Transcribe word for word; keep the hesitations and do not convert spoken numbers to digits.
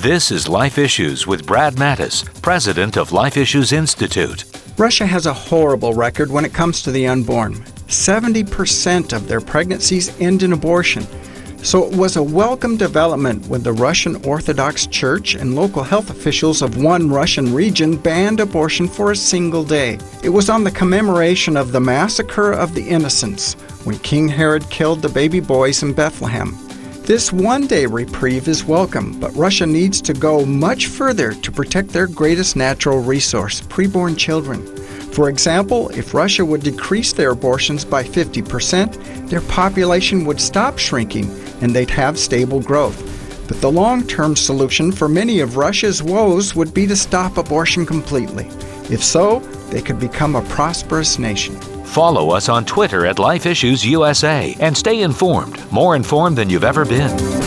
This is Life Issues with Brad Mattis, president of Life Issues Institute. Russia has a horrible record when it comes to the unborn. seventy percent of their pregnancies end in abortion. So it was a welcome development when the Russian Orthodox Church and local health officials of one Russian region banned abortion for a single day. It was on the commemoration of the massacre of the innocents, when King Herod killed the baby boys in Bethlehem. This one-day reprieve is welcome, but Russia needs to go much further to protect their greatest natural resource, preborn children. For example, if Russia would decrease their abortions by fifty percent, their population would stop shrinking and they'd have stable growth. But the long-term solution for many of Russia's woes would be to stop abortion completely. If so, they could become a prosperous nation. Follow us on Twitter at Life Issues U S A and stay informed, more informed than you've ever been.